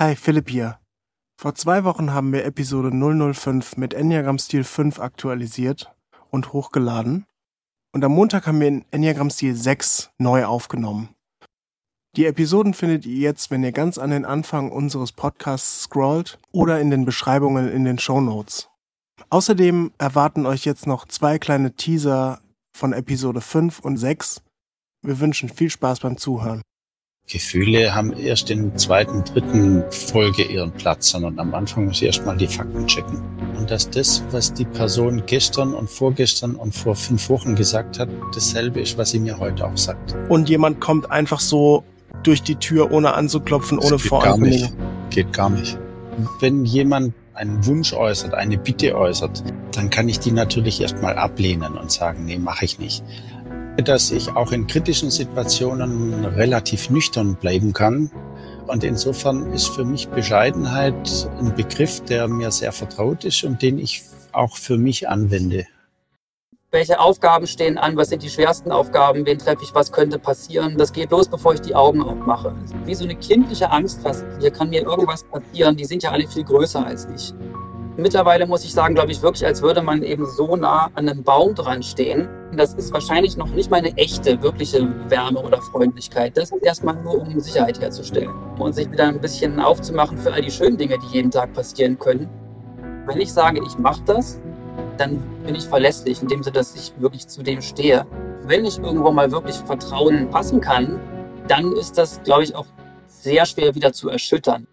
Hi, Philipp hier. Vor 2 Wochen haben wir Episode 005 mit Enneagramm-Stil 5 aktualisiert und hochgeladen. Und am Montag haben wir Enneagramm-Stil 6 neu aufgenommen. Die Episoden findet ihr jetzt, wenn ihr ganz an den Anfang unseres Podcasts scrollt oder in den Beschreibungen in den Shownotes. Außerdem erwarten euch jetzt noch 2 kleine Teaser von Episode 5 und 6. Wir wünschen viel Spaß beim Zuhören. Gefühle haben erst in der zweiten, dritten Folge ihren Platz, sondern am Anfang muss ich erstmal die Fakten checken. Und dass das, was die Person gestern und vorgestern und vor 5 Wochen gesagt hat, dasselbe ist, was sie mir heute auch sagt. Und jemand kommt einfach so durch die Tür, ohne anzuklopfen, ohne Vorankündigung. Geht gar nicht. Wenn jemand einen Wunsch äußert, eine Bitte äußert, dann kann ich die natürlich erstmal ablehnen und sagen, nee, mache ich nicht. Dass ich auch in kritischen Situationen relativ nüchtern bleiben kann. Und insofern ist für mich Bescheidenheit ein Begriff, der mir sehr vertraut ist und den ich auch für mich anwende. Welche Aufgaben stehen an? Was sind die schwersten Aufgaben? Wen treffe ich? Was könnte passieren? Das geht los, bevor ich die Augen aufmache. Wie so eine kindliche Angst fast. Hier kann mir irgendwas passieren. Die sind ja alle viel größer als ich. Mittlerweile muss ich sagen, glaube ich wirklich, als würde man eben so nah an einem Baum dran stehen. Das ist wahrscheinlich noch nicht meine echte, wirkliche Wärme oder Freundlichkeit. Das ist erstmal nur, um Sicherheit herzustellen und sich wieder ein bisschen aufzumachen für all die schönen Dinge, die jeden Tag passieren können. Wenn ich sage, ich mache das, dann bin ich verlässlich, in dem Sinne, dass ich wirklich zu dem stehe. Wenn ich irgendwo mal wirklich Vertrauen passen kann, dann ist das, glaube ich, auch sehr schwer wieder zu erschüttern.